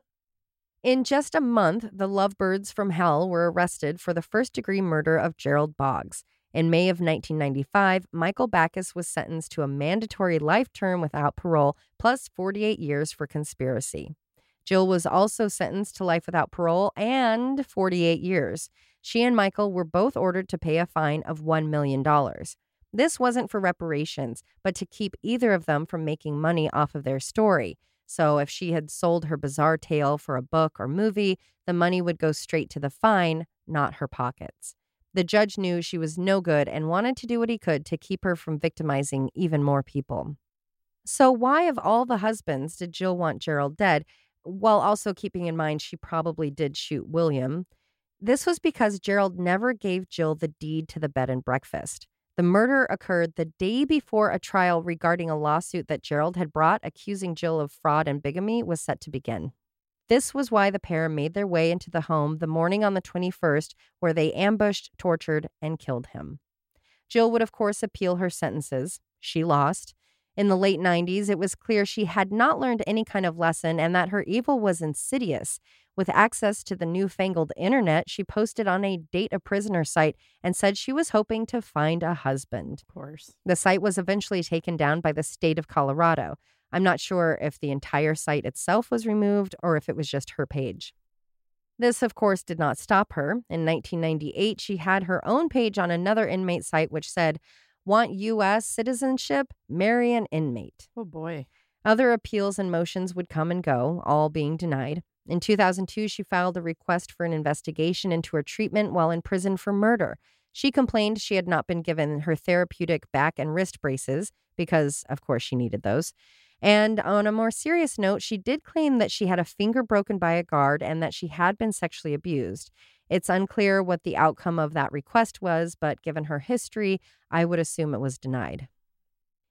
In just a month, the Lovebirds from Hell were arrested for the first-degree murder of Gerald Boggs. In May of nineteen ninety-five, Michael Backus was sentenced to a mandatory life term without parole, plus forty-eight years for conspiracy. Jill was also sentenced to life without parole and forty-eight years. She and Michael were both ordered to pay a fine of one million dollars. This wasn't for reparations, but to keep either of them from making money off of their story. So if she had sold her bizarre tale for a book or movie, the money would go straight to the fine, not her pockets. The judge knew she was no good and wanted to do what he could to keep her from victimizing even more people. So why, of all the husbands, did Jill want Gerald dead, while also keeping in mind she probably did shoot William? This was because Gerald never gave Jill the deed to the bed and breakfast. The murder occurred the day before a trial regarding a lawsuit that Gerald had brought accusing Jill of fraud and bigamy was set to begin. This was why the pair made their way into the home the morning on the twenty-first, where they ambushed, tortured, and killed him. Jill would, of course, appeal her sentences. She lost. In the late nineties, it was clear she had not learned any kind of lesson and that her evil was insidious. With access to the newfangled internet, she posted on a Date a Prisoner site and said she was hoping to find a husband. Of course. The site was eventually taken down by the state of Colorado. I'm not sure if the entire site itself was removed or if it was just her page. This, of course, did not stop her. In nineteen ninety-eight, she had her own page on another inmate site which said, "Want U S citizenship? Marry an inmate." Oh, boy. Other appeals and motions would come and go, all being denied. In two thousand two, she filed a request for an investigation into her treatment while in prison for murder. She complained she had not been given her therapeutic back and wrist braces because, of course, she needed those. And on a more serious note, she did claim that she had a finger broken by a guard and that she had been sexually abused. It's unclear what the outcome of that request was, but given her history, I would assume it was denied.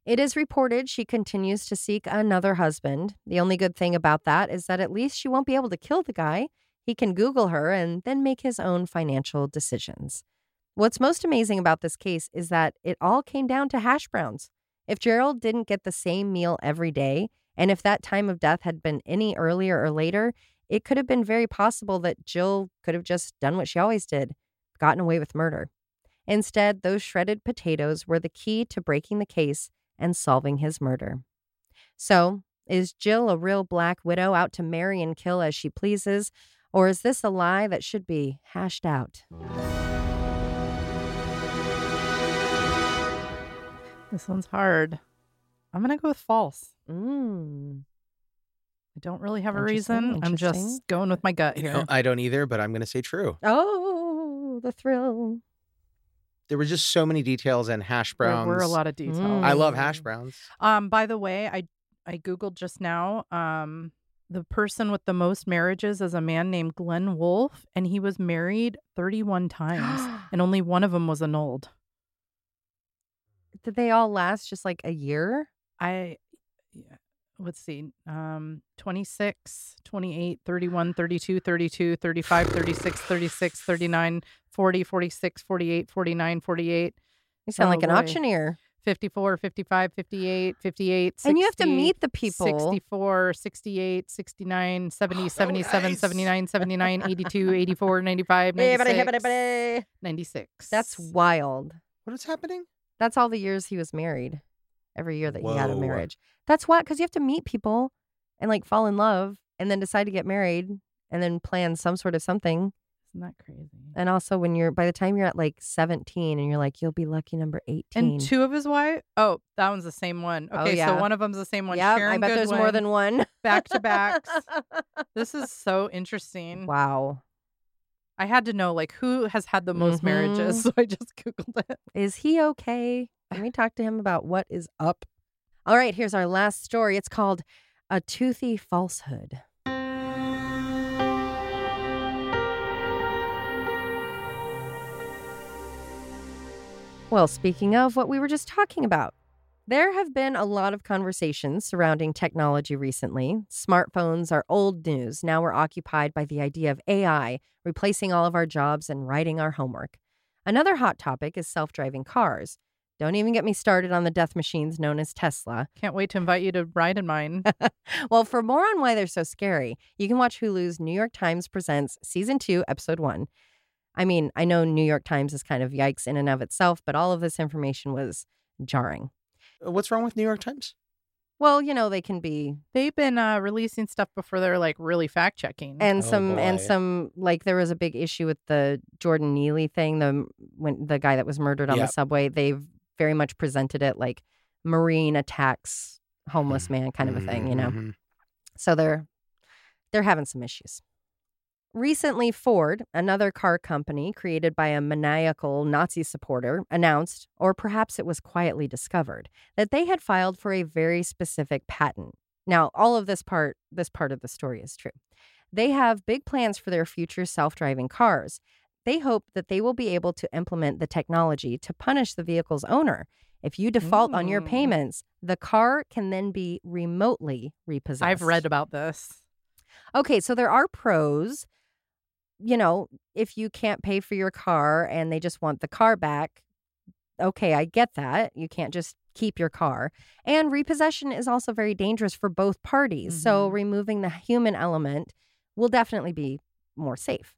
It is reported she continues to seek another husband. The only good thing about that is that at least she won't be able to kill the guy. He can Google her and then make his own financial decisions. What's most amazing about this case is that it all came down to hash browns. If Gerald didn't get the same meal every day, and if that time of death had been any earlier or later, it could have been very possible that Jill could have just done what she always did, gotten away with murder. Instead, those shredded potatoes were the key to breaking the case and solving his murder. So, is Jill a real black widow out to marry and kill as she pleases, or is this a lie that should be hashed out? This one's hard. I'm going to go with false. Mm. I don't really have a Interesting, reason. I'm interesting. just going with my gut You here. know, I don't either, but I'm going to say true. Oh, the thrill. There were just so many details and hash browns. There were a lot of details. Mm. I love hash browns. Um, by the way, I I Googled just now. Um, the person with the most marriages is a man named Glenn Wolfe, and he was married thirty-one times, and only one of them was annulled. Did they all last just like a year? I, yeah, let's see, um, twenty-six, twenty-eight, thirty-one, thirty-two, thirty-two, thirty-five, thirty-six, thirty-six, thirty-nine, forty, forty-six, forty-eight, forty-nine, forty-eight. You sound Oh, like an boy. auctioneer. fifty-four, fifty-five, fifty-eight, fifty-eight, sixty, And you have to meet the people. sixty-four, sixty-eight, sixty-nine, seventy, seventy-seven, seventy-nine, seventy-nine, eighty-two, eighty-four, ninety-five, ninety-six, ninety-six. That's wild. What is happening? That's all the years he was married. Every year that he had a Whoa. marriage. That's why, because you have to meet people and like fall in love and then decide to get married and then plan some sort of something. Isn't that crazy? And also when you're, by the time you're at like seventeen and you're like, you'll be lucky number eighteen. And two of his wives? Oh, that one's the same one. Oh, Okay, yeah. so one of them's the same one. Yeah, Sharon I bet there's more Goodwin, than one. back to backs. This is so interesting. Wow. I had to know like who has had the most Mhm. marriages, so I just Googled it. Is he okay? Let me talk to him about what is up. All right, here's our last story. It's called A Toothy Falsehood. Well, speaking of what we were just talking about, there have been a lot of conversations surrounding technology recently. Smartphones are old news. Now we're occupied by the idea of A I replacing all of our jobs and writing our homework. Another hot topic is self-driving cars. Don't even get me started on the death machines known as Tesla. Can't wait to invite you to ride in mine. Well, for more on why they're so scary, you can watch Hulu's New York Times Presents Season two, Episode one. I mean, I know New York Times is kind of yikes in and of itself, but all of this information was jarring. What's wrong with New York Times? Well, you know, they can be They've been uh, releasing stuff before they're like really fact checking. and Oh, some and boy. some like there was a big issue with the Jordan Neely thing, the when the guy that was murdered on Yep. the subway. They've very much presented it like Marine attacks homeless man kind of a thing, you know. Mhm. So they're they're having some issues. Recently, Ford, another car company created by a maniacal Nazi supporter, announced, or perhaps it was quietly discovered, that they had filed for a very specific patent. Now, all of this part, this part of the story is true. They have big plans for their future self-driving cars. They hope that they will be able to implement the technology to punish the vehicle's owner. If you default on your Mm. payments, the car can then be remotely repossessed. I've read about this. Okay, so there are pros. You know, if you can't pay for your car and they just want the car back, okay, I get that. You can't just keep your car. And repossession is also very dangerous for both parties. So Mhm. removing the human element will definitely be more safe.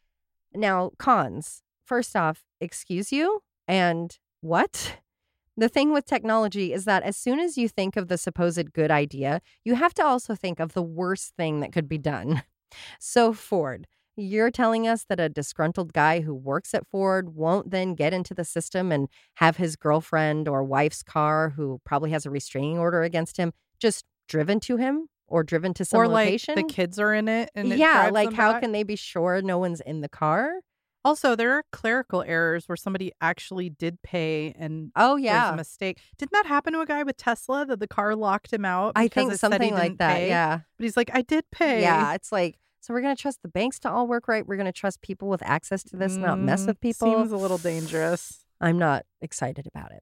Now, cons. First off, excuse you? And what? The thing with technology is that as soon as you think of the supposed good idea, you have to also think of the worst thing that could be done. So, Ford, you're telling us that a disgruntled guy who works at Ford won't then get into the system and have his girlfriend or wife's car, who probably has a restraining order against him, just driven to him or driven to some or like location? the kids are in it and it yeah, drives like them how back. can they be sure no one's in the car? Also, there are clerical errors where somebody actually did pay and Oh, there's yeah. a mistake. Didn't that happen to a guy with Tesla that the car locked him out? I because think it said he something like didn't that. pay? Yeah. But he's like, I did pay. Yeah. It's like, so we're going to trust the banks to all work right. We're going to trust people with access to this, not mess Mm, with people. Seems a little dangerous. I'm not excited about it.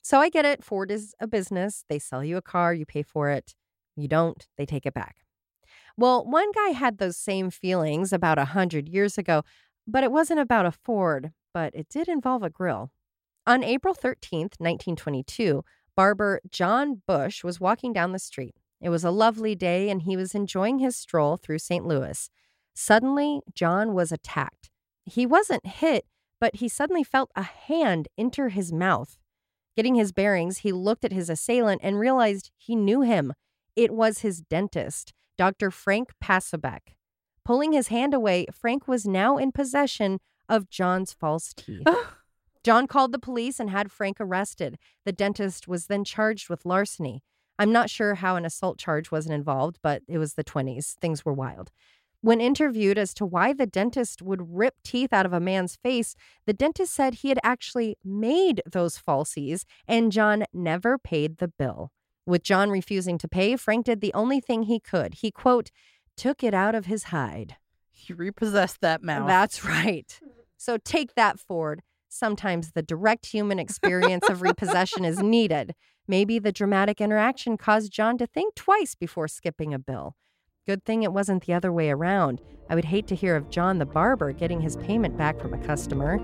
So I get it. Ford is a business. They sell you a car, you pay for it. You don't, they take it back. Well, one guy had those same feelings about a hundred years ago, but it wasn't about a Ford, but it did involve a grill. On April thirteenth, nineteen twenty-two, barber John Bush was walking down the street. It was a lovely day, and he was enjoying his stroll through Saint Louis. Suddenly, John was attacked. He wasn't hit, but he suddenly felt a hand enter his mouth. Getting his bearings, he looked at his assailant and realized he knew him. It was his dentist, Doctor Frank Passebeck. Pulling his hand away, Frank was now in possession of John's false teeth. John called the police and had Frank arrested. The dentist was then charged with larceny. I'm not sure how an assault charge wasn't involved, but it was the twenties. Things were wild. When interviewed as to why the dentist would rip teeth out of a man's face, the dentist said he had actually made those falsies, and John never paid the bill. With John refusing to pay, Frank did the only thing he could. He, quote, took it out of his hide. He repossessed that mouth. That's right. So take that, Ford. Sometimes the direct human experience of repossession is needed. Maybe the dramatic interaction caused John to think twice before skipping a bill. Good thing it wasn't the other way around. I would hate to hear of John the barber getting his payment back from a customer.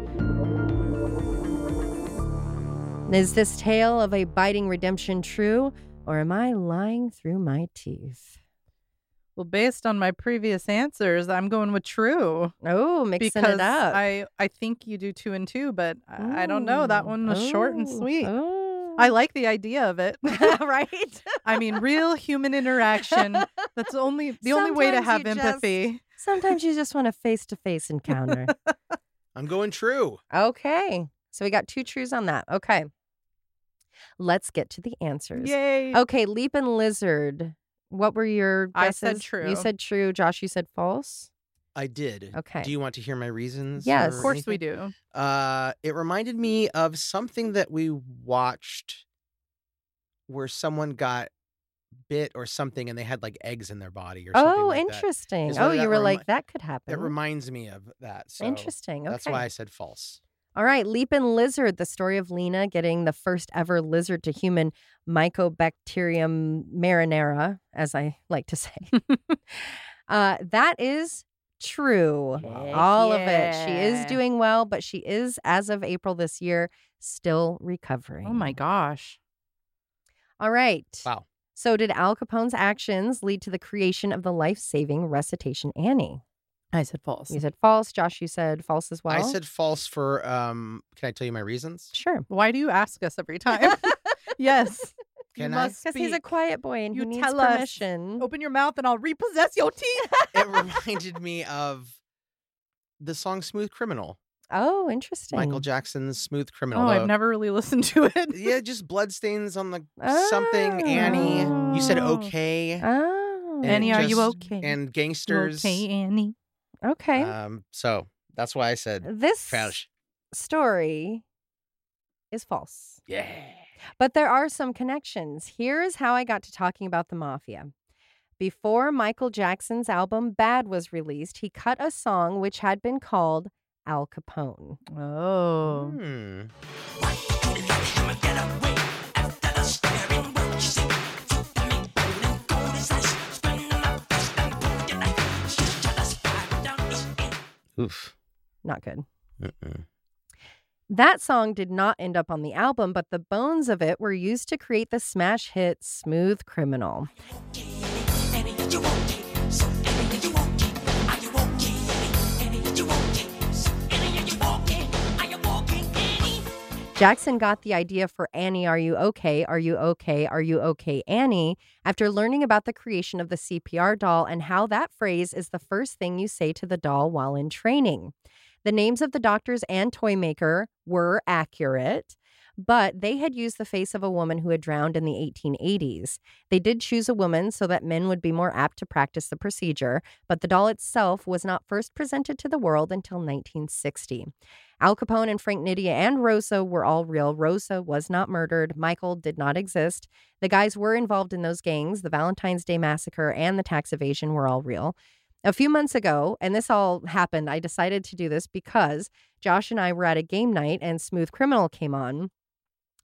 Is this tale of a biting redemption true, or am I lying through my teeth? Well, based on my previous answers, I'm going with true. Oh, mixing because it up. I, I think you do two and two, but I, I don't know. That one was oh, short and sweet. Oh. I like the idea of it. Right? I mean, real human interaction. That's only the only way to Sometimes have you empathy. Just, sometimes you just want a face-to-face encounter. I'm going true. Okay. So we got two trues on that. Okay. Let's get to the answers. Yay. Okay, Leap and Lizard. What were your guesses? I said true. You said true. Josh, you said false? I did. Okay. Do you want to hear my reasons? Yes. Of or course we anything? do. Uh, it reminded me of something that we watched where someone got bit or something and they had like eggs in their body or something Oh, like that. interesting. Is Oh, what you that were like, remi- that could happen. It reminds me of that. So Interesting. Okay. That's why I said false. All right, Leap and Lizard, the story of Lena getting the first ever lizard to human Mycobacterium marinara, as I like to say. uh, that is true. Heck All of it. She is yeah. doing well, but she is, as of April this year, still recovering. Oh my gosh. All right. Wow. So did Al Capone's actions lead to the creation of the life-saving Recitation Annie? I said false. You said false. Josh, you said false as well? I said false for, um, can I tell you my reasons? Sure. Why do you ask us every time? Yes. Can you I? must Because he's a speak. quiet boy and You he needs tell us. permission. Open your mouth and I'll repossess your teeth. It reminded me of the song Smooth Criminal. Oh, interesting. Michael Jackson's Smooth Criminal. Oh, The- I've never really listened to it. Yeah, just bloodstains on the something. Annie. You said Oh. okay. Oh. and Annie, are you just- okay? And You gangsters. okay, Annie? Okay. Um, so that's why I said this false. story is false. Yeah. But there are some connections. Here is how I got to talking about the mafia. Before Michael Jackson's album Bad was released, he cut a song which had been called Al Capone. Oh. Hmm. Oof. Not good. Mm-mm. That song did not end up on the album, but the bones of it were used to create the smash hit Smooth Criminal. Jackson got the idea for Annie, Are You Okay? Are You Okay? Are You Okay, Annie? After learning about the creation of the C P R doll and how that phrase is the first thing you say to the doll while in training. The names of the doctors and toy maker were accurate, but they had used the face of a woman who had drowned in the eighteen eighties. They did choose a woman so that men would be more apt to practice the procedure, but the doll itself was not first presented to the world until nineteen sixty. Al Capone and Frank Nidia and Rosa were all real. Rosa was not murdered. Michael did not exist. The guys were involved in those gangs. The Valentine's Day Massacre and the tax evasion were all real. A few months ago, and this all happened, I decided to do this because Josh and I were at a game night and Smooth Criminal came on.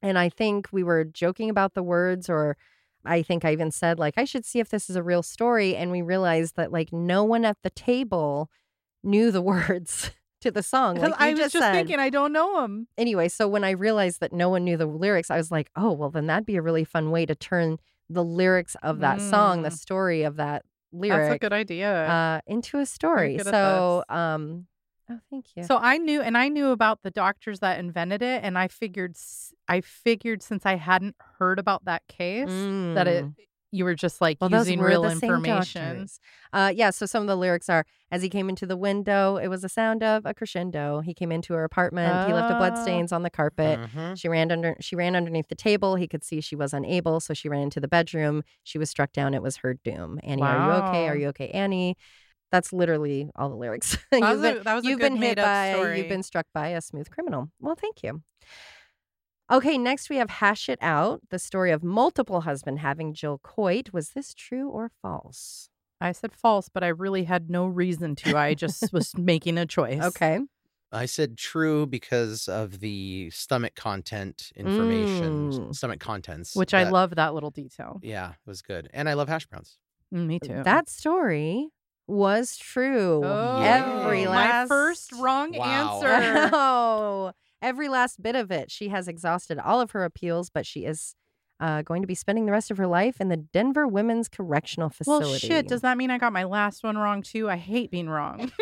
And I think we were joking about the words, or I think I even said, like, I should see if this is a real story. And we realized that, like, no one at the table knew the words to the song. Like you I was just, just said. thinking, I don't know them. Anyway, so when I realized that no one knew the lyrics, I was like, oh, well, then that'd be a really fun way to turn the lyrics of that mm. song, the story of that lyric. That's a good idea. Uh, into a story. So, um, oh, thank you. So I knew, and I knew about the doctors that invented it, and I figured, I figured since I hadn't heard about that case, mm. that it, you were just like well, using those were real the information. Uh, yeah. So some of the lyrics are: as he came into the window, it was the sound of a crescendo. He came into her apartment. Uh, he left the bloodstains on the carpet. Uh-huh. She ran under. She ran underneath the table. He could see she was unable, so she ran into the bedroom. She was struck down. It was her doom. Annie, wow. Are you okay? Are you okay, Annie? That's literally all the lyrics. That you've was been, a, that was you've a good been made hit up by. story. You've been struck by a smooth criminal. Well, thank you. Okay, next we have Hash It Out, the story of multiple husband having Jill Coit. Was this true or false? I said false, but I really had no reason to. I just was making a choice. Okay. I said true because of the stomach content information, Mm. stomach contents. Which I that- love that little detail. Yeah, it was good. And I love hash browns. Mm, me too. That story was true. Oh, Every my last first wrong Wow. answer. Oh, every last bit of it. She has exhausted all of her appeals, but she is uh, going to be spending the rest of her life in the Denver Women's Correctional Facility. Well, shit. Does that mean I got my last one wrong too? I hate being wrong.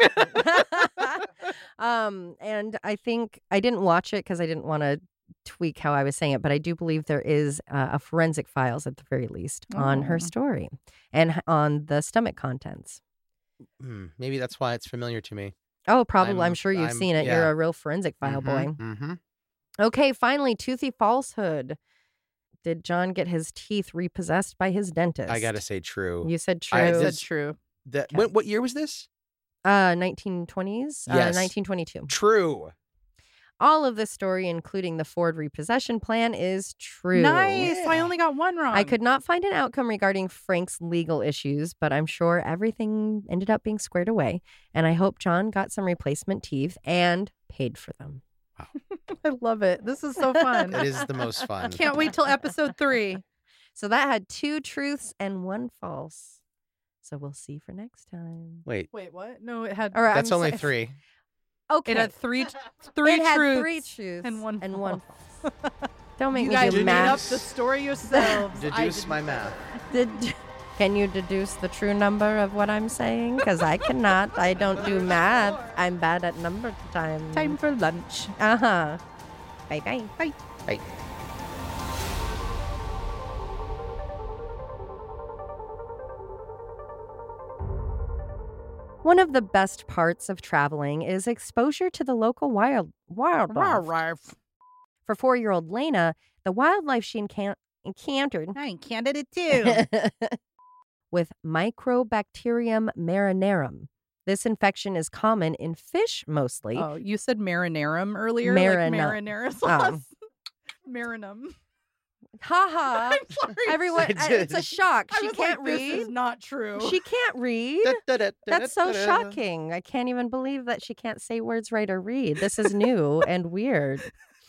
um, and I think I didn't watch it because I didn't want to tweak how I was saying it, but I do believe there is uh, a forensic files at the very least oh. on her story and on the stomach contents. Mm, maybe that's why it's familiar to me. Oh, probably. I'm, I'm sure you've I'm, seen it. Yeah. You're a real forensic file mm-hmm, boy. Mm-hmm. Okay, finally, toothy falsehood. Did John get his teeth repossessed by his dentist? I gotta say true. You said true. I said true. That, okay. when, what year was this? Uh, nineteen twenties. Yes. Uh, nineteen twenty-two. True. All of this story, including the Ford repossession plan, is true. Nice. Yeah. So I only got one wrong. I could not find an outcome regarding Frank's legal issues, but I'm sure everything ended up being squared away. And I hope John got some replacement teeth and paid for them. Wow. I love it. This is so fun. It is the most fun. Can't wait till episode three. So that had two truths and one false. So we'll see for next time. Wait. Wait, what? No, it had. All right, That's I'm only so- three. Okay. It had three, three it had truths three truths and one and false. one false. Don't make You me guys do made math. up the story yourselves. I Deduce didn't. my math. Did, can you deduce the true number of what I'm saying? Because I cannot. I don't do math. I'm bad at number time. Time for lunch. Uh huh. Bye bye. Bye. Right. One of the best parts of traveling is exposure to the local wild wildlife. For four-year-old Lena, the wildlife she encan- encountered I encountered it too. with Microbacterium marinarum. This infection is common in fish mostly. Oh, you said marinarum earlier? Marinum. Like marinara sauce? Marinum. Ha ha. I'm sorry. Everyone, I did. it's a shock. I She was can't like, read. This is not true. She can't read. That's so shocking. I can't even believe that she can't say words right or read. This is new and weird.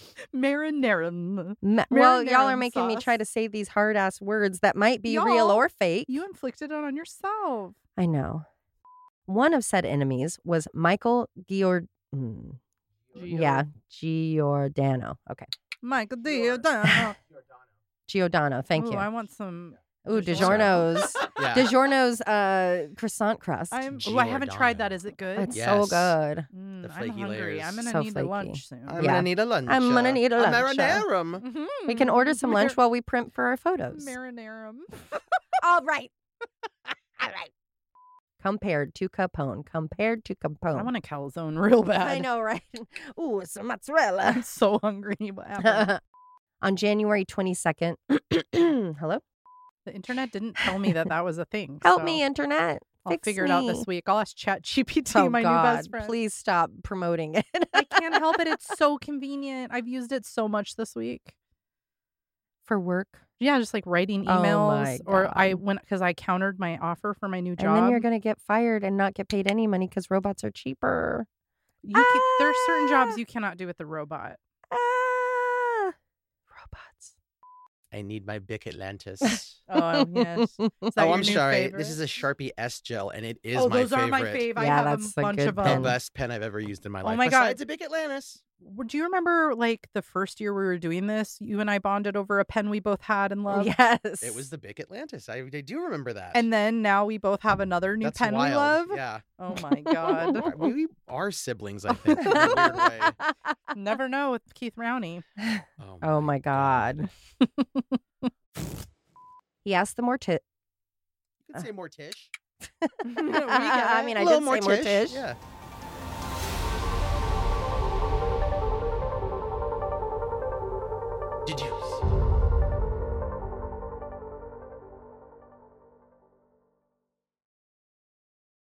Marinarum. Ma- well, y'all are Marinarum making me sauce. try to say these hard ass words that might be Y'all, real or fake. You inflicted it on yourself. I know. One of said enemies was Michael Giord. Mm, yeah, Giordano. Okay. Michael Giordano. Giordano. Thank Ooh, you. I want some. Ooh, DiGiorno. DiGiorno's. Yeah. DiGiorno's uh, croissant crust. I'm. Ooh, I haven't tried Giordano. that. Is it good? It's Yes. so good. Mm, The I'm flaky hungry. layers. I'm gonna So need flaky. the lunch soon. I'm Yeah. gonna need a lunch. I'm gonna uh, need a a lunch, uh. marinarum. Mhm. We can order some lunch Mar- while we print for our photos. Marinarum. All right. All right. Compared to Capone. Compared to Capone. I want a calzone real bad. I know, right? Ooh, some mozzarella. I'm so hungry. What happened? On January twenty-second. Hello? The internet didn't tell me that that was a thing. Help so me, internet. I'll Fix figure it out me. this week. I'll ask Chat G P T, Oh, my God. new best friend. Please stop promoting it. I can't help it. It's so convenient. I've used it so much this week. For work. Yeah, just like writing Oh, emails, my or I God. went because I countered my offer for my new job. And then you're going to get fired and not get paid any money because robots are cheaper. You can, there are certain Ah. jobs you cannot do with the robot. Ah. Robots I need my Bic Atlantis. Oh, yes. Is that Oh, your I'm new sorry. favorite? This is a Sharpie S Gel, and it is oh, my those favorite. are my fave. I Yeah, have that's a a bunch good of The them. best pen I've ever used in my life. Oh my God. Besides a Bic Atlantis. Do you remember, like, the first year we were doing this? You and I bonded over a pen we both had and loved. Yes. It was the Bic Atlantis. I, I do remember that. And then now we both have another new That's pen wild. we love. Yeah. Oh my God. We are siblings, I think, in a weird way. Never know with Keith Rowney. Oh, Oh my God. He asked the morti- You could say Mortish. We get I it. mean, A I little did say Mortish. Mortish. Yeah.